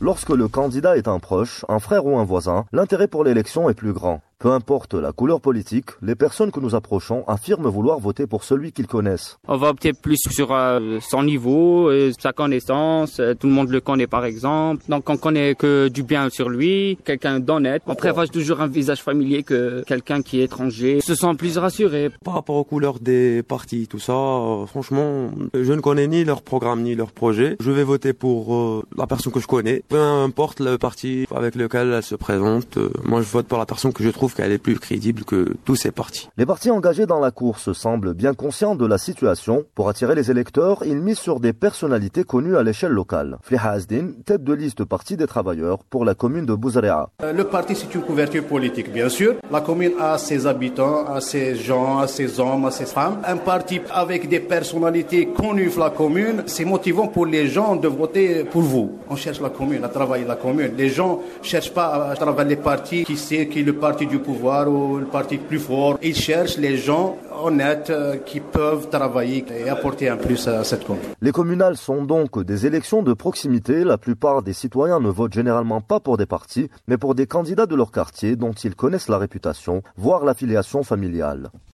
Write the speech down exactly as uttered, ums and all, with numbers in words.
Lorsque le candidat est un proche, un frère ou un voisin, l'intérêt pour l'élection est plus grand. Peu importe la couleur politique, les personnes que nous approchons affirment vouloir voter pour celui qu'ils connaissent. On va opter plus sur euh, son niveau, euh, sa connaissance, euh, tout le monde le connaît par exemple. Donc on connaît que du bien sur lui, quelqu'un d'honnête. On préfère toujours un visage familier que quelqu'un qui est étranger. Ils se sent plus rassurés. Par rapport aux couleurs des partis, tout ça, euh, franchement, je ne connais ni leur programme ni leur projet. Je vais voter pour euh, la personne que je connais. Peu importe le parti avec lequel elle se présente, euh, moi je vote pour la personne que je trouve qu'elle est plus crédible que tous ces partis. Les partis engagés dans la course semblent bien conscients de la situation. Pour attirer les électeurs, ils misent sur des personnalités connues à l'échelle locale. Fliha Azdin, tête de liste Parti des travailleurs pour la commune de Bouzarea. Le parti, c'est une couverture politique, bien sûr. La commune a ses habitants, a ses gens, a ses hommes, a ses femmes. Un parti avec des personnalités connues de la commune, c'est motivant pour les gens de voter pour vous. On cherche la commune, à travailler la commune. Les gens ne cherchent pas à travailler les partis qui c'est qui est le parti du pouvoir ou le parti plus fort. Ils cherchent les gens honnêtes qui peuvent travailler et apporter un plus à cette commune. Les communales sont donc des élections de proximité. La plupart des citoyens ne votent généralement pas pour des partis, mais pour des candidats de leur quartier dont ils connaissent la réputation, voire l'affiliation familiale.